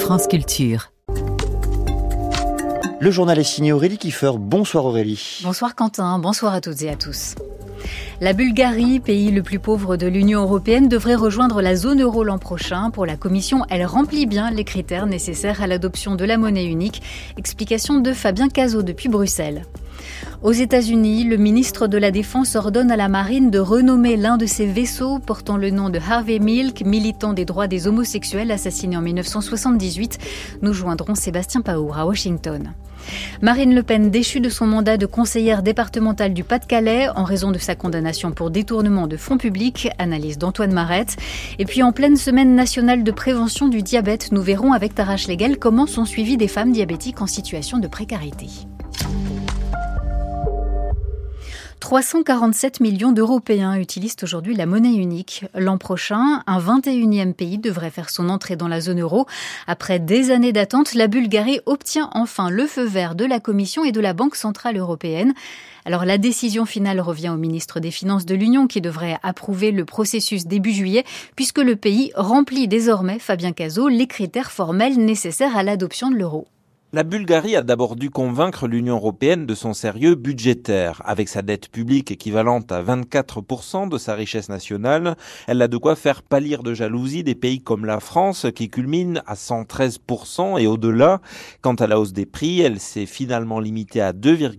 France Culture. Le journal est signé Aurélie Kiefer. Bonsoir Aurélie. Bonsoir Quentin, bonsoir à toutes et à tous. La Bulgarie, pays le plus pauvre de l'Union européenne, devrait rejoindre la zone euro l'an prochain. Pour la Commission, elle remplit bien les critères nécessaires à l'adoption de la monnaie unique. Explication de Fabien Cazot depuis Bruxelles. Aux États-Unis, le ministre de la Défense ordonne à la marine de renommer l'un de ses vaisseaux portant le nom de Harvey Milk, militant des droits des homosexuels assassiné en 1978. Nous joindrons Sébastien Paour à Washington. Marine Le Pen déchue de son mandat de conseillère départementale du Pas-de-Calais en raison de sa condamnation pour détournement de fonds publics, analyse d'Antoine Marette. Et puis en pleine semaine nationale de prévention du diabète, nous verrons avec Tarache Legal comment sont suivies des femmes diabétiques en situation de précarité. 347 millions d'Européens utilisent aujourd'hui la monnaie unique. L'an prochain, un 21e pays devrait faire son entrée dans la zone euro. Après des années d'attente, la Bulgarie obtient enfin le feu vert de la Commission et de la Banque centrale européenne. Alors la décision finale revient au ministre des Finances de l'Union qui devrait approuver le processus début juillet puisque le pays remplit désormais, Fabien Cazot, les critères formels nécessaires à l'adoption de l'euro. La Bulgarie a d'abord dû convaincre l'Union européenne de son sérieux budgétaire. Avec sa dette publique équivalente à 24% de sa richesse nationale, elle a de quoi faire pâlir de jalousie des pays comme la France qui culmine à 113% et au-delà. Quant à la hausse des prix, elle s'est finalement limitée à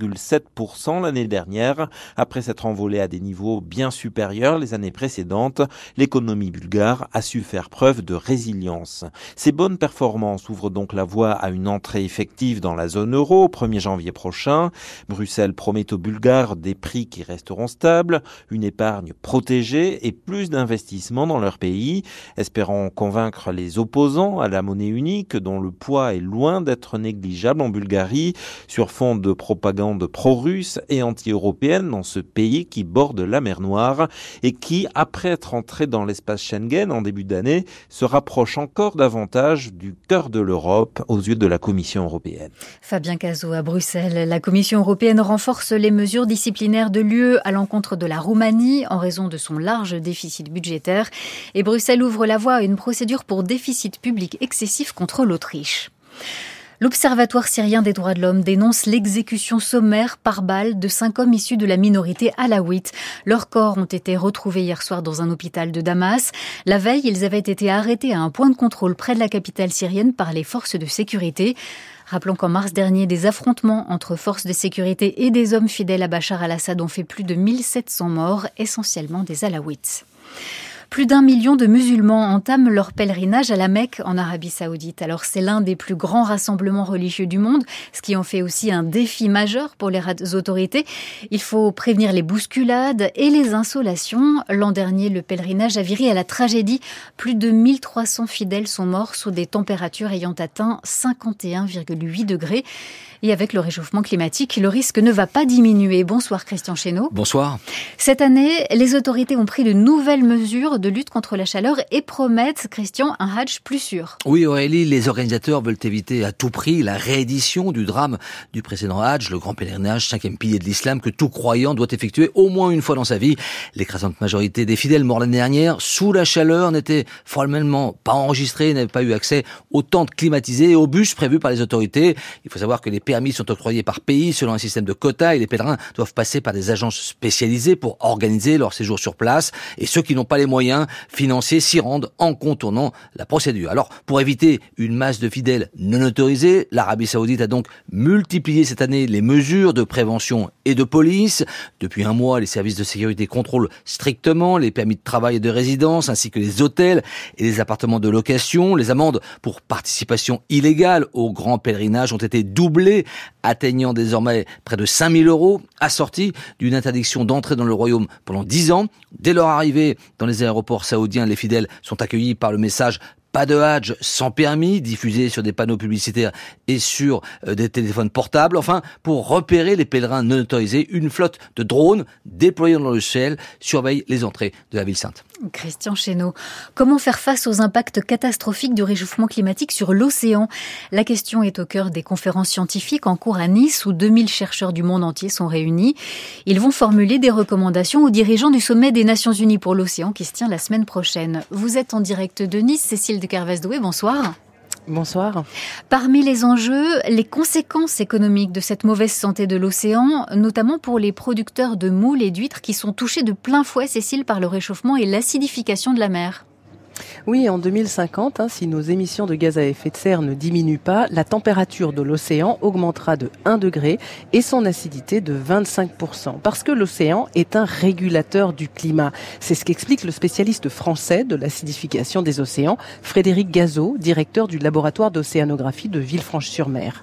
2,7% l'année dernière. Après s'être envolée à des niveaux bien supérieurs les années précédentes, l'économie bulgare a su faire preuve de résilience. Ces bonnes performances ouvrent donc la voie à une entrée effective dans la zone euro au 1er janvier prochain. Bruxelles promet aux Bulgares des prix qui resteront stables, une épargne protégée et plus d'investissements dans leur pays, espérant convaincre les opposants à la monnaie unique dont le poids est loin d'être négligeable en Bulgarie sur fond de propagande pro-russe et anti-européenne dans ce pays qui borde la mer Noire et qui, après être entré dans l'espace Schengen en début d'année, se rapproche encore davantage du cœur de l'Europe aux yeux de la Commission européenne. Fabien Cazot à Bruxelles. La Commission européenne renforce les mesures disciplinaires de l'UE à l'encontre de la Roumanie en raison de son large déficit budgétaire. Et Bruxelles ouvre la voie à une procédure pour déficit public excessif contre l'Autriche. L'Observatoire syrien des droits de l'homme dénonce l'exécution sommaire par balle de 5 hommes issus de la minorité alaouite. Leurs corps ont été retrouvés hier soir dans un hôpital de Damas. La veille, ils avaient été arrêtés à un point de contrôle près de la capitale syrienne par les forces de sécurité. Rappelons qu'en mars dernier, des affrontements entre forces de sécurité et des hommes fidèles à Bachar al-Assad ont fait plus de 1700 morts, essentiellement des alaouites. Plus d'1 million de musulmans entament leur pèlerinage à la Mecque en Arabie Saoudite. Alors c'est l'un des plus grands rassemblements religieux du monde, ce qui en fait aussi un défi majeur pour les autorités. Il faut prévenir les bousculades et les insolations. L'an dernier, le pèlerinage a viré à la tragédie. Plus de 1300 fidèles sont morts sous des températures ayant atteint 51,8 degrés. Et avec le réchauffement climatique, le risque ne va pas diminuer. Bonsoir Christian Chesneau. Bonsoir. Cette année, les autorités ont pris de nouvelles mesures de lutte contre la chaleur et promettent, Christian, un Hadj plus sûr. Oui Aurélie, les organisateurs veulent éviter à tout prix la réédition du drame du précédent Hadj, le grand pèlerinage, 5e pilier de l'islam que tout croyant doit effectuer au moins une fois dans sa vie. L'écrasante majorité des fidèles morts l'année dernière, sous la chaleur, n'étaient formellement pas enregistrés, n'avaient pas eu accès aux tentes climatisées et aux bus prévus par les autorités. Il faut savoir que les permis sont octroyés par pays selon un système de quotas et les pèlerins doivent passer par des agences spécialisées pour organiser leur séjour sur place. Et ceux qui n'ont pas les moyens financiers s'y rendent en contournant la procédure. Alors, pour éviter une masse de fidèles non autorisés, l'Arabie Saoudite a donc multiplié cette année les mesures de prévention et de police. Depuis un mois, les services de sécurité contrôlent strictement les permis de travail et de résidence, ainsi que les hôtels et les appartements de location. Les amendes pour participation illégale au grand pèlerinage ont été doublées, atteignant désormais près de 5 000 €, assorties d'une interdiction d'entrer dans le royaume pendant 10 ans. Dès leur arrivée dans les aéroports saoudiens, les fidèles sont accueillis par le message Pas de Hadj sans permis, diffusé sur des panneaux publicitaires et sur des téléphones portables. Enfin, pour repérer les pèlerins non autorisés, une flotte de drones déployés dans le ciel surveille les entrées de la ville sainte. Christian Chesneau, comment faire face aux impacts catastrophiques du réchauffement climatique sur l'océan ? La question est au cœur des conférences scientifiques en cours à Nice où 2000 chercheurs du monde entier sont réunis. Ils vont formuler des recommandations aux dirigeants du sommet des Nations Unies pour l'océan qui se tient la semaine prochaine. Vous êtes en direct de Nice, Cécile de Kervès-Doué, bonsoir. Bonsoir. Parmi les enjeux, les conséquences économiques de cette mauvaise santé de l'océan, notamment pour les producteurs de moules et d'huîtres qui sont touchés de plein fouet, Cécile, par le réchauffement et l'acidification de la mer. Oui, en 2050, si nos émissions de gaz à effet de serre ne diminuent pas, la température de l'océan augmentera de 1 degré et son acidité de 25%. Parce que l'océan est un régulateur du climat. C'est ce qu'explique le spécialiste français de l'acidification des océans, Frédéric Gazot, directeur du laboratoire d'océanographie de Villefranche-sur-Mer.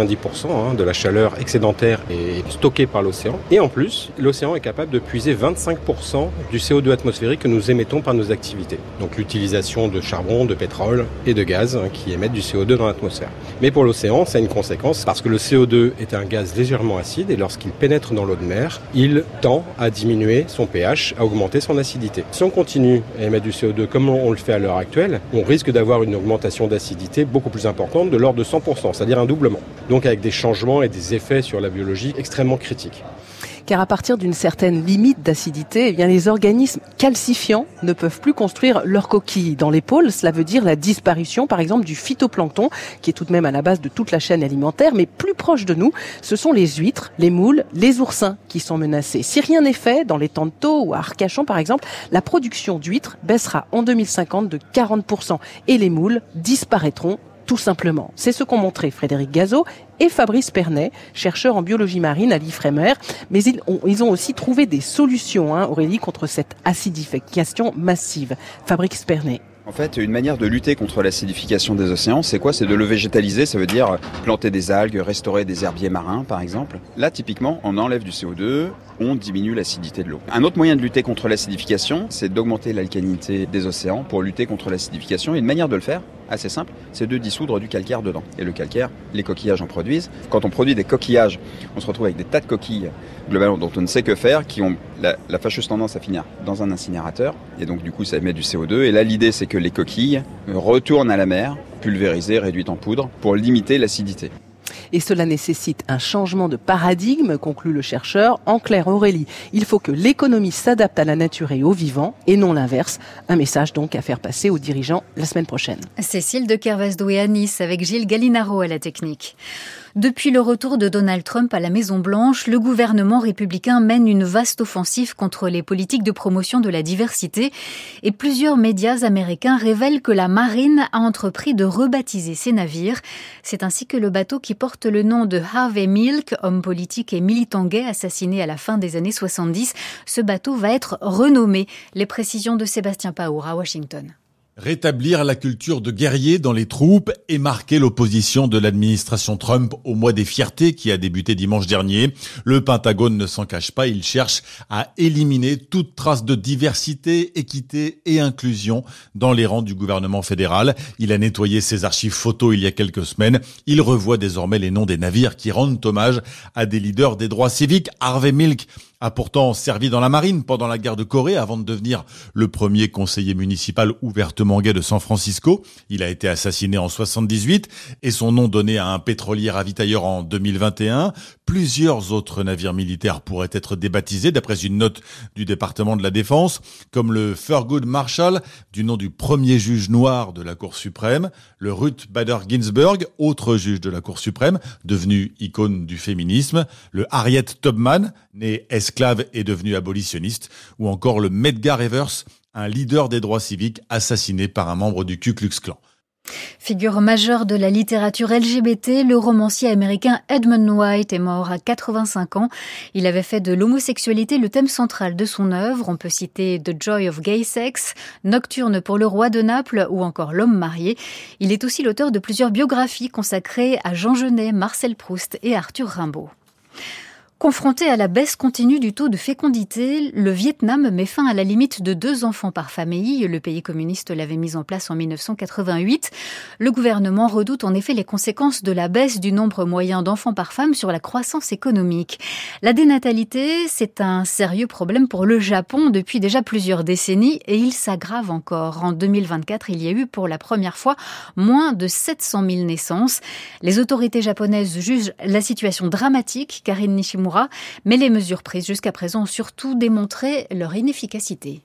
90% de la chaleur excédentaire est stockée par l'océan. Et en plus, l'océan est capable de puiser 25% du CO2 atmosphérique que nous émettons par nos activités. Donc l'utilisation de charbon, de pétrole et de gaz qui émettent du CO2 dans l'atmosphère. Mais pour l'océan, ça a une conséquence parce que le CO2 est un gaz légèrement acide et lorsqu'il pénètre dans l'eau de mer, il tend à diminuer son pH, à augmenter son acidité. Si on continue à émettre du CO2 comme on le fait à l'heure actuelle, on risque d'avoir une augmentation d'acidité beaucoup plus importante de l'ordre de 100%, c'est-à-dire un doublement. Donc avec des changements et des effets sur la biologie extrêmement critiques. Car à partir d'une certaine limite d'acidité, les organismes calcifiants ne peuvent plus construire leurs coquilles. Dans les pôles, cela veut dire la disparition, par exemple, du phytoplancton, qui est tout de même à la base de toute la chaîne alimentaire. Mais plus proche de nous, ce sont les huîtres, les moules, les oursins qui sont menacés. Si rien n'est fait, dans les Tantos ou à Arcachon, par exemple, la production d'huîtres baissera en 2050 de 40%. Et les moules disparaîtront tout simplement. C'est ce qu'ont montré Frédéric Gazot et Fabrice Pernet, chercheurs en biologie marine à l'IFREMER. Mais ils ont aussi trouvé des solutions, Aurélie, contre cette acidification massive. Fabrice Pernet. En fait, une manière de lutter contre l'acidification des océans, c'est quoi ? C'est de le végétaliser, ça veut dire planter des algues, restaurer des herbiers marins, par exemple. Là, typiquement, on enlève du CO2, on diminue l'acidité de l'eau. Un autre moyen de lutter contre l'acidification, c'est d'augmenter l'alcalinité des océans pour lutter contre l'acidification. Et une manière de le faire, assez simple, c'est de dissoudre du calcaire dedans. Et le calcaire, les coquillages en produisent. Quand on produit des coquillages, on se retrouve avec des tas de coquilles, globalement, dont on ne sait que faire, qui ont la fâcheuse tendance à finir dans un incinérateur. Et donc, du coup, ça émet du CO2. Et là, l'idée, c'est que les coquilles retournent à la mer, pulvérisées, réduites en poudre, pour limiter l'acidité. Et cela nécessite un changement de paradigme, conclut le chercheur. En clair, Aurélie, il faut que l'économie s'adapte à la nature et aux vivants, et non l'inverse. Un message donc à faire passer aux dirigeants la semaine prochaine. Cécile de Kervasdoué à Nice, avec Gilles Gallinaro à la technique. Depuis le retour de Donald Trump à la Maison-Blanche, le gouvernement républicain mène une vaste offensive contre les politiques de promotion de la diversité et plusieurs médias américains révèlent que la marine a entrepris de rebaptiser ses navires. C'est ainsi que le bateau qui porte le nom de Harvey Milk, homme politique et militant gay assassiné à la fin des années 70, ce bateau va être renommé. Les précisions de Sébastien Paour à Washington. Rétablir la culture de guerrier dans les troupes et marquer l'opposition de l'administration Trump au mois des fiertés qui a débuté dimanche dernier. Le Pentagone ne s'en cache pas, il cherche à éliminer toute trace de diversité, équité et inclusion dans les rangs du gouvernement fédéral. Il a nettoyé ses archives photos il y a quelques semaines. Il revoit désormais les noms des navires qui rendent hommage à des leaders des droits civiques. Harvey Milk a pourtant servi dans la marine pendant la guerre de Corée avant de devenir le premier conseiller municipal ouvertement gay de San Francisco. Il a été assassiné en 78 et son nom donné à un pétrolier ravitailleur en 2021. Plusieurs autres navires militaires pourraient être débaptisés d'après une note du département de la Défense, comme le Thurgood Marshall, du nom du premier juge noir de la Cour suprême, le Ruth Bader Ginsburg, autre juge de la Cour suprême, devenu icône du féminisme, le Harriet Tubman, né esclave et devenu abolitionniste, ou encore le Medgar Evers, un leader des droits civiques assassiné par un membre du Ku Klux Klan. Figure majeure de la littérature LGBT, le romancier américain Edmund White est mort à 85 ans. Il avait fait de l'homosexualité le thème central de son œuvre. On peut citer The Joy of Gay Sex, Nocturne pour le roi de Naples ou encore L'homme marié. Il est aussi l'auteur de plusieurs biographies consacrées à Jean Genet, Marcel Proust et Arthur Rimbaud. Confronté à la baisse continue du taux de fécondité, le Vietnam met fin à la limite de 2 enfants par famille. Le pays communiste l'avait mise en place en 1988. Le gouvernement redoute en effet les conséquences de la baisse du nombre moyen d'enfants par femme sur la croissance économique. La dénatalité, c'est un sérieux problème pour le Japon depuis déjà plusieurs décennies et il s'aggrave encore. En 2024, il y a eu pour la première fois moins de 700 000 naissances. Les autorités japonaises jugent la situation dramatique, Karine Nishimura, mais les mesures prises jusqu'à présent ont surtout démontré leur inefficacité.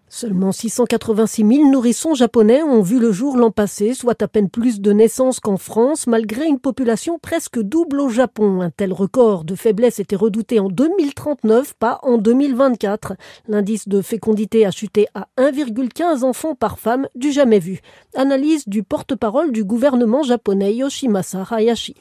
Seulement 686 000 nourrissons japonais ont vu le jour l'an passé, soit à peine plus de naissances qu'en France, malgré une population presque double au Japon. Un tel record de faiblesse était redouté en 2039, pas en 2024. L'indice de fécondité a chuté à 1,15 enfants par femme, du jamais vu. Analyse du porte-parole du gouvernement japonais, Yoshimasa Hayashi.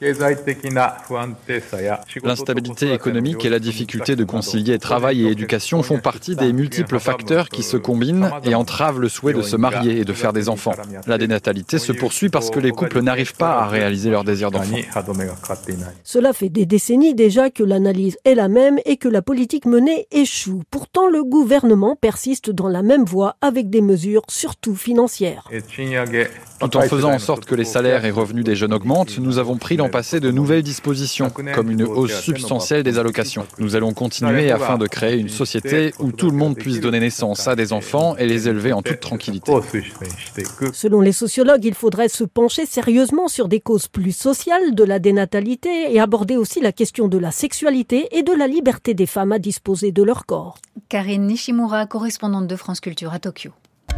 L'instabilité économique et la difficulté de concilier travail et éducation font partie des multiples facteurs qui se combinent et entravent le souhait de se marier et de faire des enfants. La dénatalité se poursuit parce que les couples n'arrivent pas à réaliser leur désir d'enfant. Cela fait des décennies déjà que l'analyse est la même et que la politique menée échoue. Pourtant, le gouvernement persiste dans la même voie avec des mesures surtout financières. Tout en faisant en sorte que les salaires et revenus des jeunes augmentent, nous avons pris l'an passé de nouvelles dispositions, comme une hausse substantielle des allocations. Nous allons continuer afin de créer une société où tout le monde puisse donner naissance à des enfants et les élever en toute tranquillité. Selon les sociologues, il faudrait se pencher sérieusement sur des causes plus sociales de la dénatalité et aborder aussi la question de la sexualité et de la liberté des femmes à disposer de leur corps. Karine Nishimura, correspondante de France Culture à Tokyo.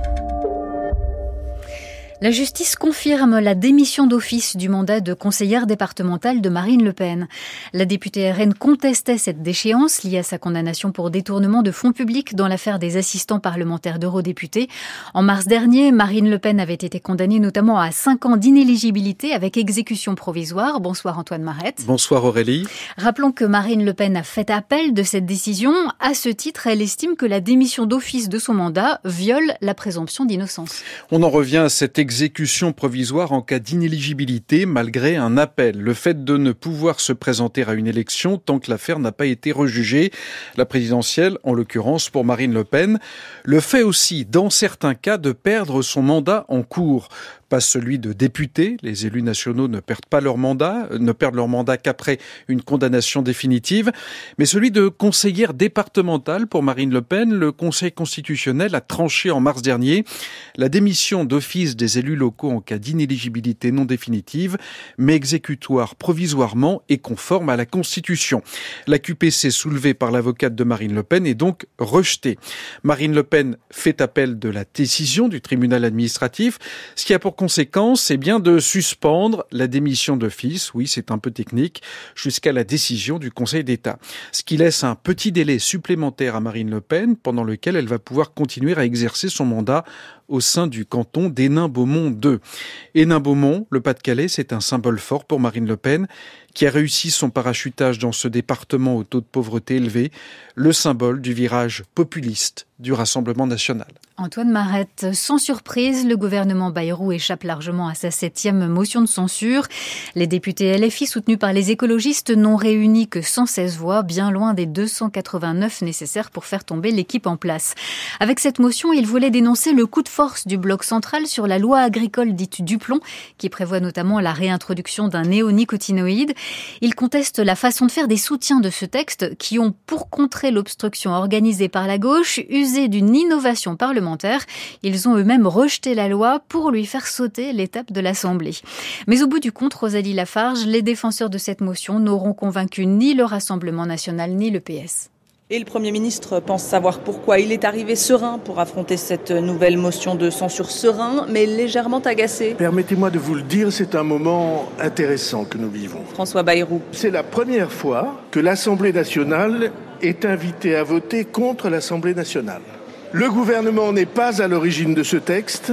La justice confirme la démission d'office du mandat de conseillère départementale de Marine Le Pen. La députée RN contestait cette déchéance liée à sa condamnation pour détournement de fonds publics dans l'affaire des assistants parlementaires d'eurodéputés. En mars dernier, Marine Le Pen avait été condamnée notamment à 5 ans d'inéligibilité avec exécution provisoire. Bonsoir Antoine Marette. Bonsoir Aurélie. Rappelons que Marine Le Pen a fait appel de cette décision. À ce titre, elle estime que la démission d'office de son mandat viole la présomption d'innocence. On en revient à cette exécution provisoire en cas d'inéligibilité malgré un appel. Le fait de ne pouvoir se présenter à une élection tant que l'affaire n'a pas été rejugée. La présidentielle, en l'occurrence pour Marine Le Pen. Le fait aussi, dans certains cas, de perdre son mandat en cours. Pas celui de député. Les élus nationaux ne perdent leur mandat qu'après une condamnation définitive. Mais celui de conseillère départementale pour Marine Le Pen. Le Conseil constitutionnel a tranché en mars dernier la démission d'office des élus locaux en cas d'inéligibilité non définitive, mais exécutoire provisoirement et conforme à la Constitution. La QPC soulevée par l'avocate de Marine Le Pen est donc rejetée. Marine Le Pen fait appel de la décision du tribunal administratif, ce qui a pour conséquence, c'est bien de suspendre la démission d'office, oui c'est un peu technique, jusqu'à la décision du Conseil d'État. Ce qui laisse un petit délai supplémentaire à Marine Le Pen, pendant lequel elle va pouvoir continuer à exercer son mandat au sein du canton d'Hénin-Beaumont 2. Hénin-Beaumont, le Pas-de-Calais, c'est un symbole fort pour Marine Le Pen, qui a réussi son parachutage dans ce département au taux de pauvreté élevé, le symbole du virage populiste du Rassemblement national. Antoine Marette, sans surprise, le gouvernement Bayrou échappe largement à sa 7e motion de censure. Les députés LFI soutenus par les écologistes n'ont réuni que 116 voix, bien loin des 289 nécessaires pour faire tomber l'équipe en place. Avec cette motion, ils voulaient dénoncer le coup de force du bloc central sur la loi agricole dite Duplon, qui prévoit notamment la réintroduction d'un néonicotinoïde. Ils contestent la façon de faire des soutiens de ce texte qui ont, pour contrer l'obstruction organisée par la gauche, usé d'une innovation parlementaire. Ils ont eux-mêmes rejeté la loi pour lui faire sauter l'étape de l'Assemblée. Mais au bout du compte, Rosalie Lafarge, les défenseurs de cette motion n'auront convaincu ni le Rassemblement national ni le PS. Et le Premier ministre pense savoir pourquoi il est arrivé serein pour affronter cette nouvelle motion de censure, serein mais légèrement agacé. Permettez-moi de vous le dire, c'est un moment intéressant que nous vivons. François Bayrou. C'est la première fois que l'Assemblée nationale est invitée à voter contre l'Assemblée nationale. Le gouvernement n'est pas à l'origine de ce texte,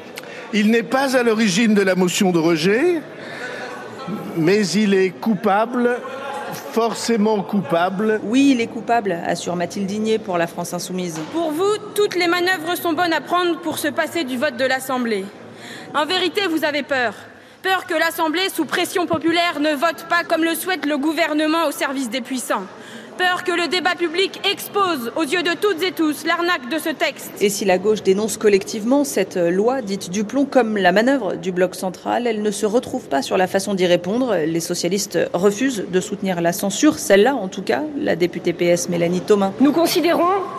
il n'est pas à l'origine de la motion de rejet, mais il est coupable. Forcément coupable. Oui, il est coupable, assure Mathilde Digné pour la France Insoumise. Pour vous, toutes les manœuvres sont bonnes à prendre pour se passer du vote de l'Assemblée. En vérité, vous avez peur. Peur que l'Assemblée, sous pression populaire, ne vote pas comme le souhaite le gouvernement au service des puissants. Peur que le débat public expose aux yeux de toutes et tous l'arnaque de ce texte. Et si la gauche dénonce collectivement cette loi dite Duplon comme la manœuvre du bloc central, elle ne se retrouve pas sur la façon d'y répondre. Les socialistes refusent de soutenir la censure, celle-là en tout cas, la députée PS Mélanie Thomain. Nous considérons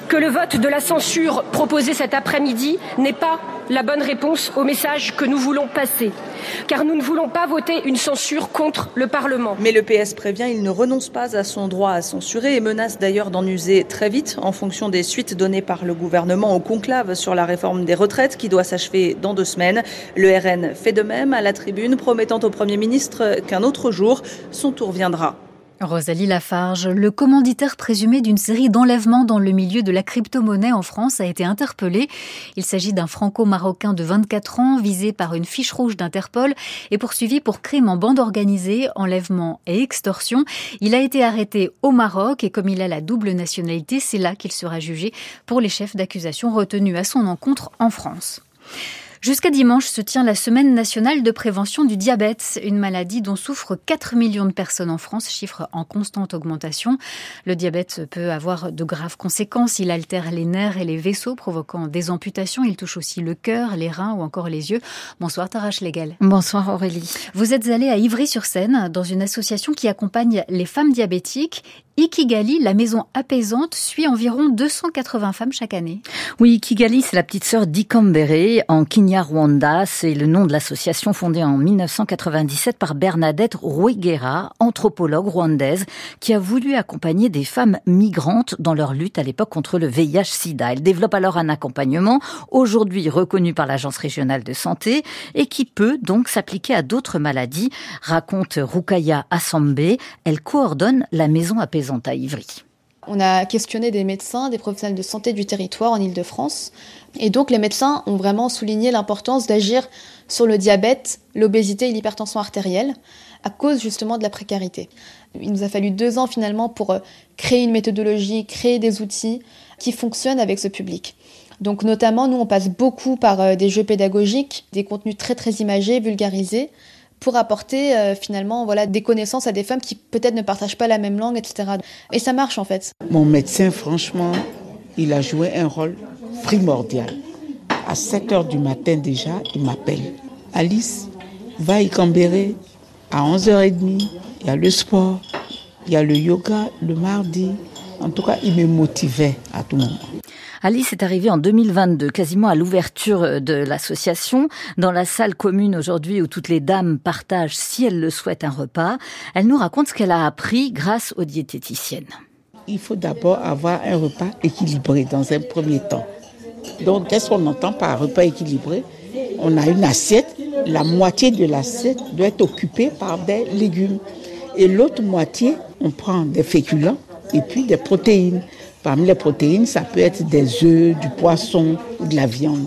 que le vote de la censure proposé cet après-midi n'est pas la bonne réponse au message que nous voulons passer. Car nous ne voulons pas voter une censure contre le Parlement. Mais le PS prévient, il ne renonce pas à son droit à censurer et menace d'ailleurs d'en user très vite en fonction des suites données par le gouvernement au conclave sur la réforme des retraites qui doit s'achever dans 2 semaines. Le RN fait de même à la tribune, promettant au Premier ministre qu'un autre jour, son tour viendra. Rosalie Lafarge, le commanditaire présumé d'une série d'enlèvements dans le milieu de la crypto-monnaie en France a été interpellé. Il s'agit d'un franco-marocain de 24 ans, visé par une fiche rouge d'Interpol et poursuivi pour crime en bande organisée, enlèvement et extorsion. Il a été arrêté au Maroc et comme il a la double nationalité, c'est là qu'il sera jugé pour les chefs d'accusation retenus à son encontre en France. Jusqu'à dimanche se tient la semaine nationale de prévention du diabète, une maladie dont souffrent 4 millions de personnes en France, chiffre en constante augmentation. Le diabète peut avoir de graves conséquences. Il altère les nerfs et les vaisseaux, provoquant des amputations. Il touche aussi le cœur, les reins ou encore les yeux. Bonsoir Tara Schlegel. Bonsoir Aurélie. Vous êtes allée à Ivry-sur-Seine, dans une association qui accompagne les femmes diabétiques. Ikigali, la maison apaisante, suit environ 280 femmes chaque année. Oui, Ikigali, c'est la petite sœur d'Ikambere en Kinyarwanda. C'est le nom de l'association fondée en 1997 par Bernadette Rwegera, anthropologue rwandaise, qui a voulu accompagner des femmes migrantes dans leur lutte à l'époque contre le VIH-Sida. Elle développe alors un accompagnement, aujourd'hui reconnu par l'Agence régionale de santé, et qui peut donc s'appliquer à d'autres maladies, raconte Rukaya Assambe. Elle coordonne la maison apaisante à Ivry. On a questionné des médecins, des professionnels de santé du territoire en Île-de-France. Et donc les médecins ont vraiment souligné l'importance d'agir sur le diabète, l'obésité et l'hypertension artérielle à cause justement de la précarité. Il nous a fallu 2 ans finalement pour créer une méthodologie, créer des outils qui fonctionnent avec ce public. Donc notamment, nous on passe beaucoup par des jeux pédagogiques, des contenus très très imagés, vulgarisés, pour apporter finalement des connaissances à des femmes qui peut-être ne partagent pas la même langue, etc. Et ça marche en fait. Mon médecin, franchement, il a joué un rôle primordial. À 7h du matin déjà, il m'appelle. Alice, va à Ikambere. À 11h30, il y a le sport, il y a le yoga le mardi. En tout cas, il me motivait à tout moment. Alice est arrivée en 2022, quasiment à l'ouverture de l'association, dans la salle commune aujourd'hui où toutes les dames partagent, si elles le souhaitent, un repas. Elle nous raconte ce qu'elle a appris grâce aux diététiciennes. Il faut d'abord avoir un repas équilibré dans un premier temps. Donc, qu'est-ce qu'on entend par repas équilibré ? On a une assiette, la moitié de l'assiette doit être occupée par des légumes. Et l'autre moitié, on prend des féculents et puis des protéines. Parmi les protéines, ça peut être des œufs, du poisson ou de la viande.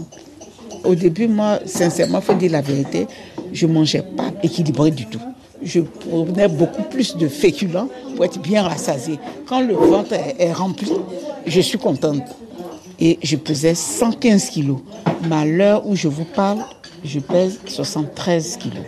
Au début, moi, sincèrement, il faut dire la vérité, je ne mangeais pas équilibré du tout. Je prenais beaucoup plus de féculents pour être bien rassasiée. Quand le ventre est rempli, je suis contente. Et je pesais 115 kilos. Mais à l'heure où je vous parle, je pèse 73 kilos.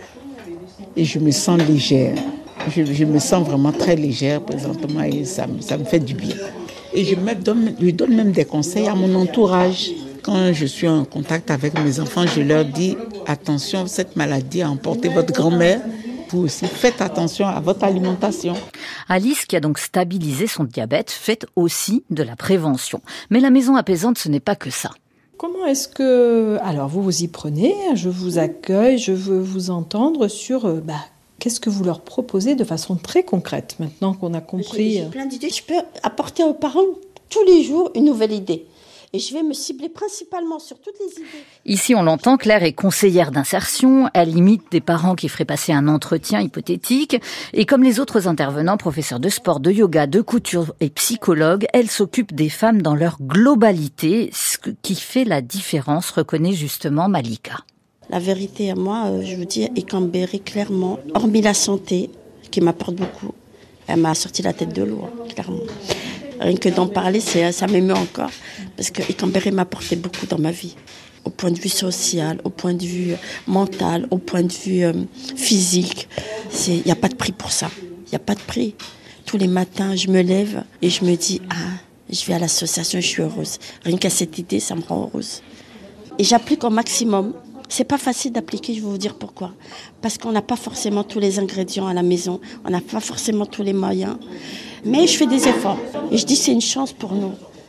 Et je me sens légère. Je me sens vraiment très légère présentement et ça me fait du bien. Et je lui donne même des conseils à mon entourage. Quand je suis en contact avec mes enfants, je leur dis « Attention, cette maladie a emporté votre grand-mère. Vous aussi, faites attention à votre alimentation. » Alice, qui a donc stabilisé son diabète, fait aussi de la prévention. Mais la maison apaisante, ce n'est pas que ça. Comment est-ce que... Alors, vous vous y prenez, je vous accueille, je veux vous entendre sur... Qu'est-ce que vous leur proposez de façon très concrète, maintenant qu'on a compris? J'ai plein d'idées. Je peux apporter aux parents tous les jours une nouvelle idée. Et je vais me cibler principalement sur toutes les idées. Ici, on l'entend, Claire est conseillère d'insertion. Elle imite des parents qui feraient passer un entretien hypothétique. Et comme les autres intervenants, professeurs de sport, de yoga, de couture et psychologues, elle s'occupe des femmes dans leur globalité, ce qui fait la différence, reconnaît justement Malika. La vérité, moi, je veux dire, Ikambere, clairement, hormis la santé, qui m'apporte beaucoup, elle m'a sorti la tête de l'eau, clairement. Rien que d'en parler, ça m'émeut encore, parce que Ikambere m'a apporté beaucoup dans ma vie, au point de vue social, au point de vue mental, au point de vue physique. Il n'y a pas de prix pour ça, il n'y a pas de prix. Tous les matins, je me lève et je me dis, je vais à l'association, je suis heureuse. Rien qu'à cette idée, ça me rend heureuse. Et j'applique au maximum. C'est pas facile d'appliquer, je vais vous dire pourquoi. Parce qu'on n'a pas forcément tous les ingrédients à la maison, on n'a pas forcément tous les moyens. Mais je fais des efforts. Et je dis c'est une chance pour nous.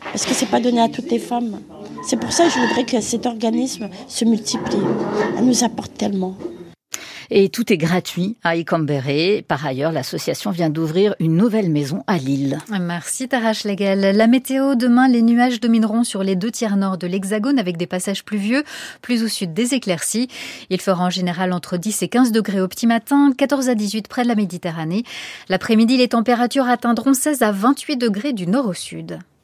Parce que c'est pas donné à toutes les femmes. C'est pour ça que je voudrais que cet organisme se multiplie. Elle nous apporte tellement. Et tout est gratuit à Icambéré. Par ailleurs, l'association vient d'ouvrir une nouvelle maison à Lille. Merci Tara Schlegel. La météo, demain, les nuages domineront sur les 2 tiers nord de l'Hexagone avec des passages pluvieux, plus au sud des éclaircies. Il fera en général entre 10 et 15 degrés au petit matin, 14 à 18 près de la Méditerranée. L'après-midi, les températures atteindront 16 à 28 degrés du nord au sud.